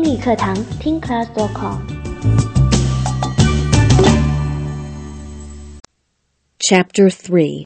英语课堂听 class.com。 Chapter 3.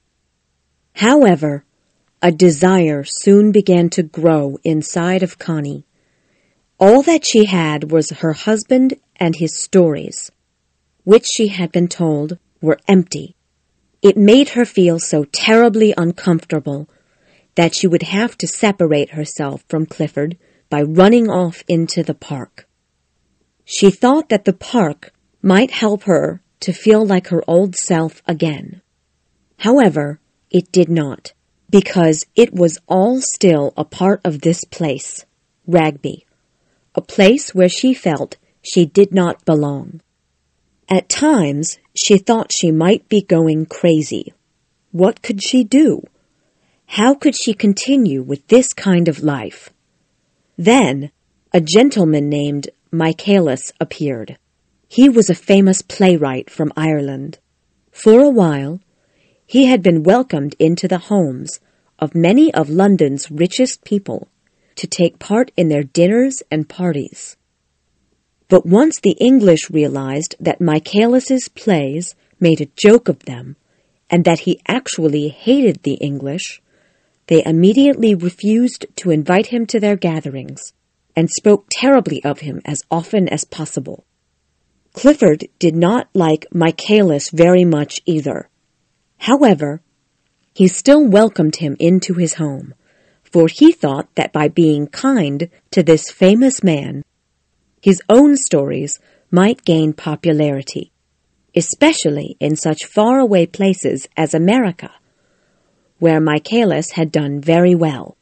However, a desire soon began to grow inside of Connie. All that she had was her husband and his stories, which she had been told were empty. It made her feel so terribly uncomfortable that she would have to separate herself from Clifford by running off into the park. She thought that the park might help her to feel like her old self again. However, it did not, because it was all still a part of this place, Ragby, a place where she felt she did not belong. At times, she thought she might be going crazy. What could she do? How could she continue with this kind of life? Then, a gentleman named Michaelis appeared. He was a famous playwright from Ireland. For a while, he had been welcomed into the homes of many of London's richest people to take part in their dinners and parties. But once the English realized that Michaelis's plays made a joke of them, and that he actually hated the English, they immediately refused to invite him to their gatherings, and spoke terribly of him as often as possible. Clifford did not like Michaelis very much either. However, he still welcomed him into his home, for he thought that by being kind to this famous man, his own stories might gain popularity, especially in such faraway places as America, where Michaelis had done very well.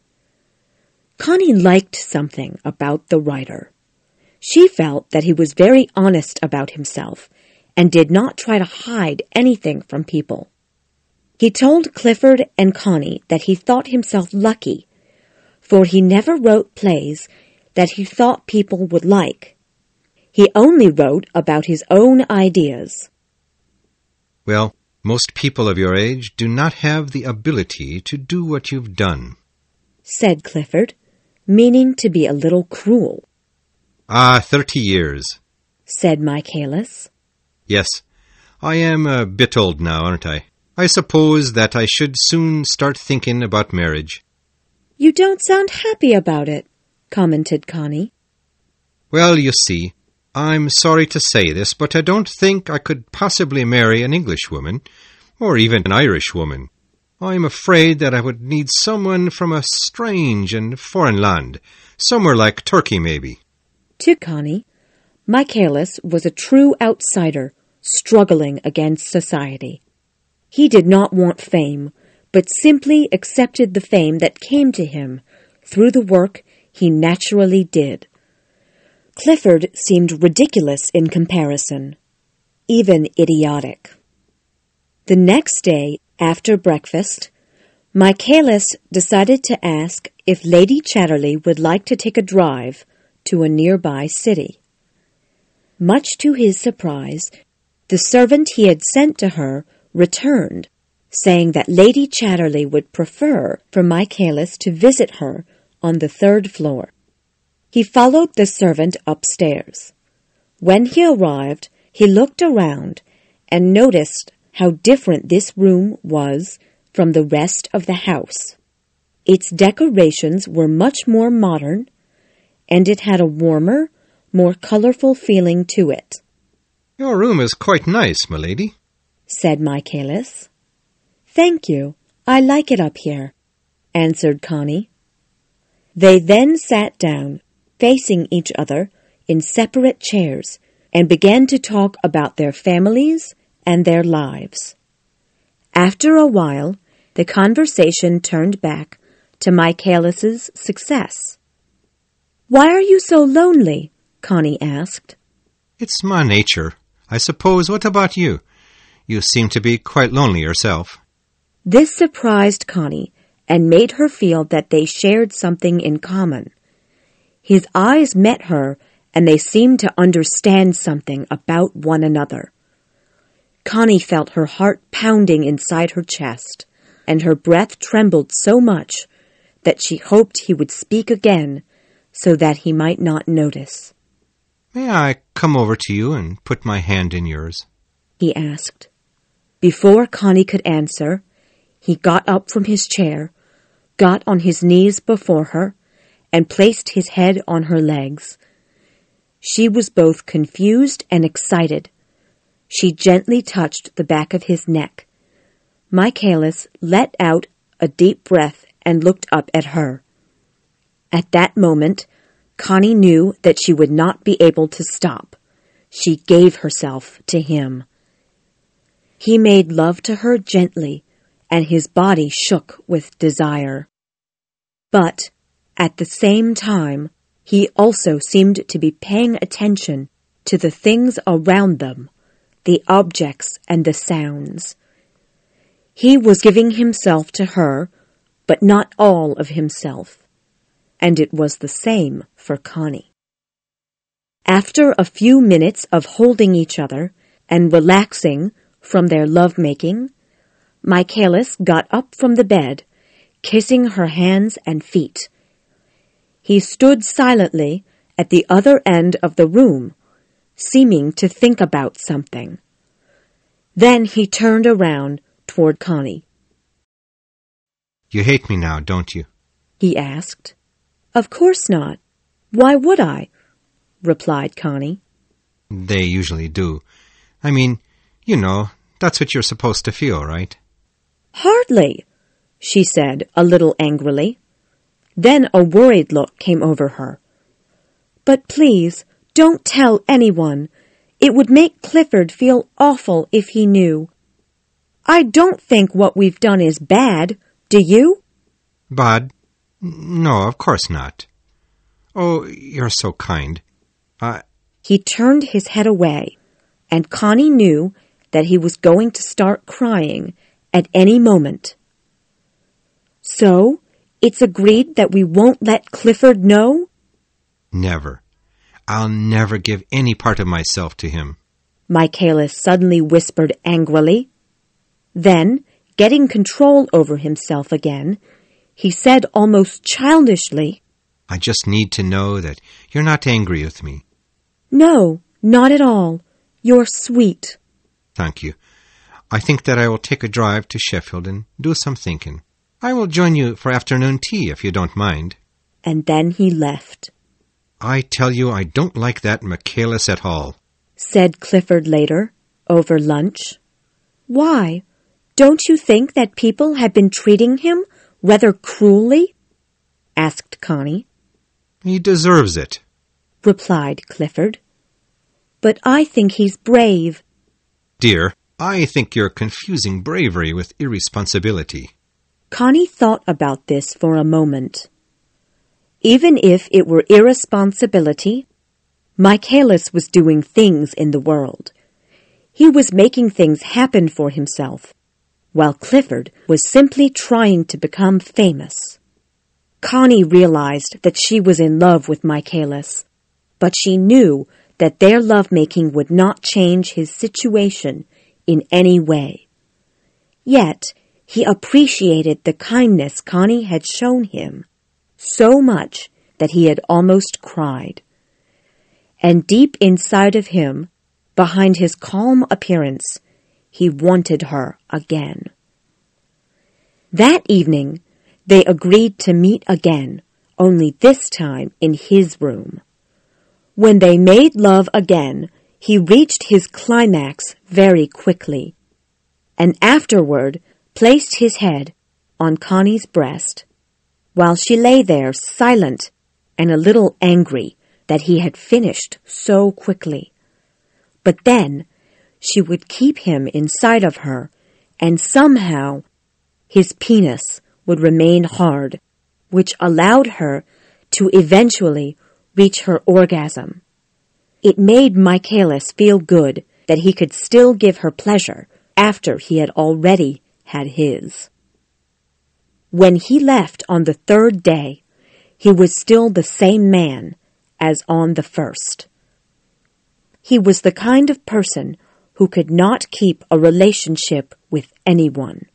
Connie liked something about the writer. She felt that he was very honest about himself and did not try to hide anything from people. He told Clifford and Connie that he thought himself lucky, for he never wrote plays that he thought people would like. He only wrote about his own ideas. Well, most people of your age do not have the ability to do what you've done, said Clifford, meaning to be a little cruel. 30 years, said Michaelis. Yes, I am a bit old now, aren't I? I suppose that I should soon start thinking about marriage. You don't sound happy about it, commented Connie. Well, you see, I'm sorry to say this, but I don't think I could possibly marry an Englishwoman, or even an Irishwoman. I'm afraid that I would need someone from a strange and foreign land, somewhere like Turkey, maybe. To Connie, Michaelis was a true outsider, struggling against society. He did not want fame, but simply accepted the fame that came to him through the work he naturally did. Clifford seemed ridiculous in comparison, even idiotic. The next day, after breakfast, Michaelis decided to ask if Lady Chatterley would like to take a drive to a nearby city. Much to his surprise, the servant he had sent to her returned, saying that Lady Chatterley would prefer for Michaelis to visit her on the 3rd floor. He followed the servant upstairs. When he arrived, he looked around and noticed how different this room was from the rest of the house. Its decorations were much more modern, and it had a warmer, more colorful feeling to it. Your room is quite nice, my lady, said Michaelis. Thank you. I like it up here, answered Connie. They then sat down, facing each other in separate chairs, and began to talk about their families and their lives. After a while, the conversation turned back to Michaelis's success. Why are you so lonely? Connie asked. It's my nature, I suppose. What about you? You seem to be quite lonely yourself. This surprised Connie and made her feel that they shared something in common. His eyes met her, and they seemed to understand something about one another. Connie felt her heart pounding inside her chest, and her breath trembled so much that she hoped he would speak again so that he might not notice. "May I come over to you and put my hand in yours?" he asked. Before Connie could answer, he got up from his chair, got on his knees before her, and placed his head on her legs. She was both confused and excited. She gently touched the back of his neck. Michaelis let out a deep breath and looked up at her. At that moment, Connie knew that she would not be able to stop. She gave herself to him. He made love to her gently, and his body shook with desire. But, at the same time, he also seemed to be paying attention to the things around them, the objects and the sounds. He was giving himself to her, but not all of himself. And it was the same for Connie. After a few minutes of holding each other and relaxing from their lovemaking, Michaelis got up from the bed, kissing her hands and feet. He stood silently at the other end of the room, seeming to think about something. Then he turned around toward Connie. "You hate me now, don't you?" he asked. "Of course not. Why would I?" replied Connie. "They usually do. I mean, you know, that's what you're supposed to feel, right?" "Hardly," she said a little angrily. Then a worried look came over her. "But please, don't tell anyone. It would make Clifford feel awful if he knew. I don't think what we've done is bad, do you?" "Bad? No, of course not. Oh, you're so kind. He turned his head away, and Connie knew that he was going to start crying at any moment. "So, it's agreed that we won't let Clifford know?" Never. I'll never give any part of myself to him," Michaelis suddenly whispered angrily. Then, getting control over himself again, he said almost childishly, "I just need to know that you're not angry with me." "No, not at all. You're sweet." "Thank you. I think that I will take a drive to Sheffield and do some thinking. I will join you for afternoon tea if you don't mind." And then he left. "I tell you, I don't like that Michaelis at all," said Clifford later, over lunch. "Why? Don't you think that people have been treating him rather cruelly?" asked Connie. "He deserves it," replied Clifford. "But I think he's brave." "Dear, I think you're confusing bravery with irresponsibility." Connie thought about this for a moment. Even if it were irresponsibility, Michaelis was doing things in the world. He was making things happen for himself, while Clifford was simply trying to become famous. Connie realized that she was in love with Michaelis, but she knew that their lovemaking would not change his situation in any way. Yet, he appreciated the kindness Connie had shown him so much that he had almost cried. And deep inside of him, behind his calm appearance, he wanted her again. That evening, they agreed to meet again, only this time in his room. When they made love again, he reached his climax very quickly, and afterward placed his head on Connie's breast, while she lay there silent and a little angry that he had finished so quickly. But then she would keep him inside of her, and somehow his penis would remain hard, which allowed her to eventually reach her orgasm. It made Michaelis feel good that he could still give her pleasure after he had already had his. When he left on the third day, he was still the same man as on the first. He was the kind of person who could not keep a relationship with anyone.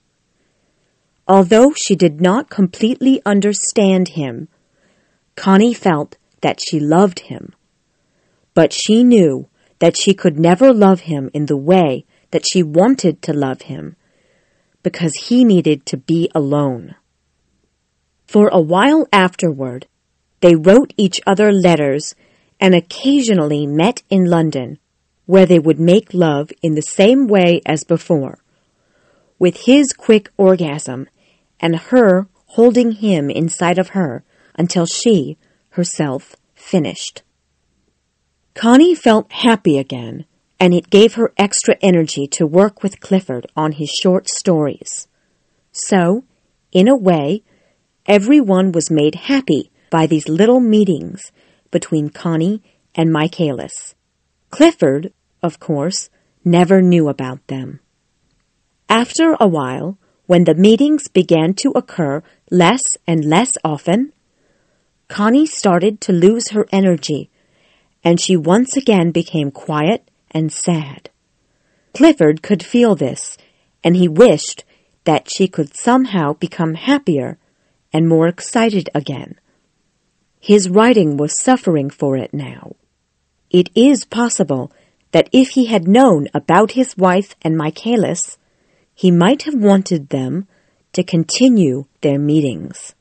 Although she did not completely understand him, Connie felt that she loved him. But she knew that she could never love him in the way that she wanted to love him, because he needed to be alone. For a while afterward, they wrote each other letters and occasionally met in London, where they would make love in the same way as before, with his quick orgasm and her holding him inside of her until she, herself, finished. Connie felt happy again, and it gave her extra energy to work with Clifford on his short stories. So, in a way, everyone was made happy by these little meetings between Connie and Michaelis. Clifford, of course, never knew about them. After a while, when the meetings began to occur less and less often, Connie started to lose her energy, and she once again became quiet and sad. Clifford could feel this, and he wished that she could somehow become happier and more excited again. His writing was suffering for it now. It is possible that if he had known about his wife and Michaelis, he might have wanted them to continue their meetings.